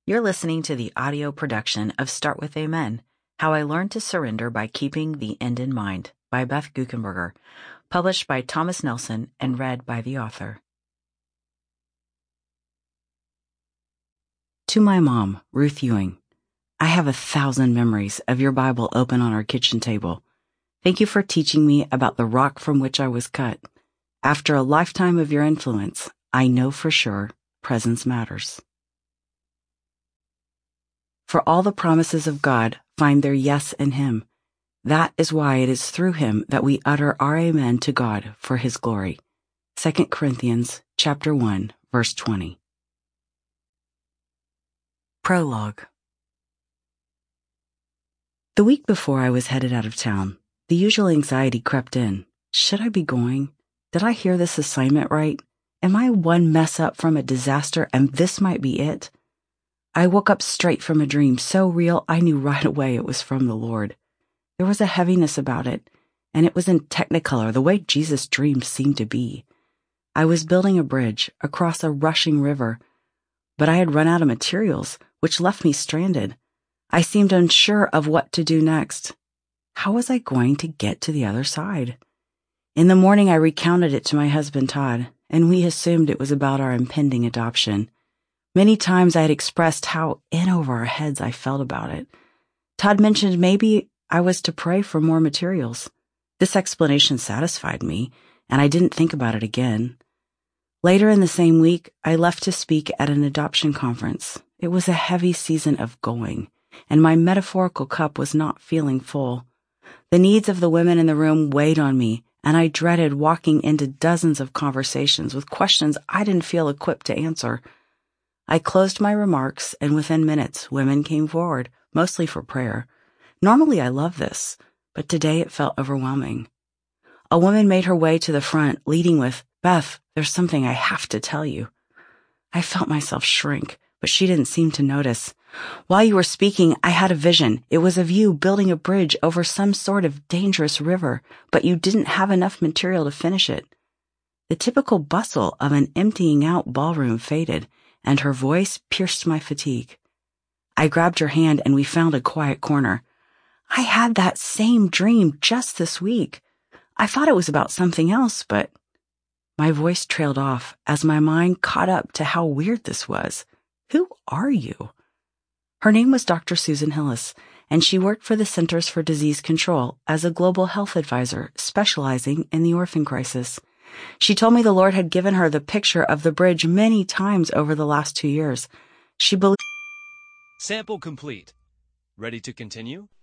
You're listening to the audio production of Start With Amen, How I Learned to Surrender by Keeping the End in Mind by Beth Guckenberger, published by Thomas Nelson and read by the author. To my mom, Ruth Ewing, I have 1,000 memories of your Bible open on our kitchen table. Thank you for teaching me about the rock from which I was cut. After a lifetime of your influence, I know for sure presence matters. For all the promises of God find their yes in Him. That is why it is through Him that we utter our amen to God for His glory. 2 Corinthians chapter 1, verse 20. Prologue. The week before I was headed out of town, the usual anxiety crept in. Should I be going? Did I hear this assignment right? Am I one mess up from a disaster and this might be it? I woke up straight from a dream so real I knew right away it was from the Lord. There was a heaviness about it, and it was in Technicolor, the way Jesus' dreams seemed to be. I was building a bridge across a rushing river, but I had run out of materials, which left me stranded. I seemed unsure of what to do next. How was I going to get to the other side? In the morning, I recounted it to my husband, Todd, and we assumed it was about our impending adoption. Many times I had expressed how in over our heads I felt about it. Todd mentioned maybe I was to pray for more materials. This explanation satisfied me, and I didn't think about it again. Later in the same week, I left to speak at an adoption conference. It was a heavy season of going, and my metaphorical cup was not feeling full. The needs of the women in the room weighed on me, and I dreaded walking into dozens of conversations with questions I didn't feel equipped to answer. I closed my remarks, and within minutes, women came forward, mostly for prayer. Normally I love this, but today it felt overwhelming. A woman made her way to the front, leading with, "Beth, there's something I have to tell you." I felt myself shrink, but she didn't seem to notice. "While you were speaking, I had a vision. It was of you building a bridge over some sort of dangerous river, but you didn't have enough material to finish it." The typical bustle of an emptying out ballroom faded, and her voice pierced my fatigue. I grabbed her hand and we found a quiet corner. "I had that same dream just this week. I thought it was about something else, but..." My voice trailed off as my mind caught up to how weird this was. Who are you? Her name was Dr. Susan Hillis, and she worked for the Centers for Disease Control as a global health advisor specializing in the orphan crisis. She told me the Lord had given her the picture of the bridge many times over the last 2 years. She believed. Sample complete. Ready to continue?